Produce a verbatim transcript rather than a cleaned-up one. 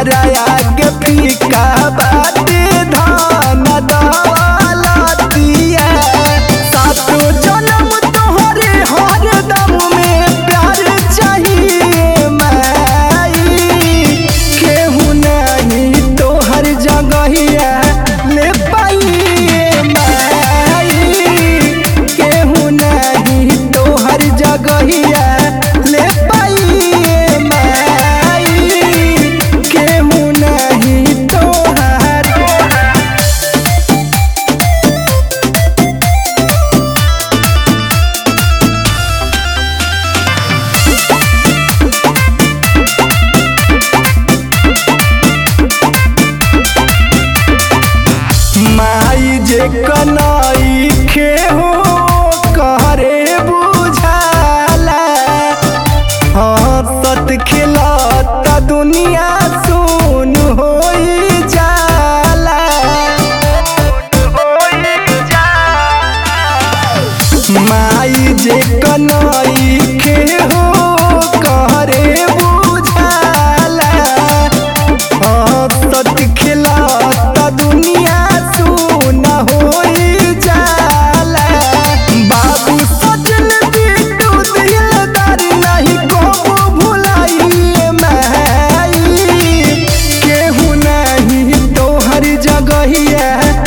तोहरा आगे फीका बाटे धन दौलतिया। सातो जन्म तोहरे हरदम में प्यार चाहिए माई। केहू नहीं तोहर जगहिया ले पाइए माई। केहू नहीं तोहर जगहिया ले पाइए माई। केहू नहीं तोहर माई जे कनाई खेहो कहरे बुझाला। हंसत खिलत दुनिया सुन होई जाला। माई जे कनाई खेहो कहरे बुझाला। हंसत खिलत दुनिया सुन होई जाला। बाबू सजल बिट्टू दिलदार नहीं कबो भुलाइए माई। केहू नहीं तोहर जगहिया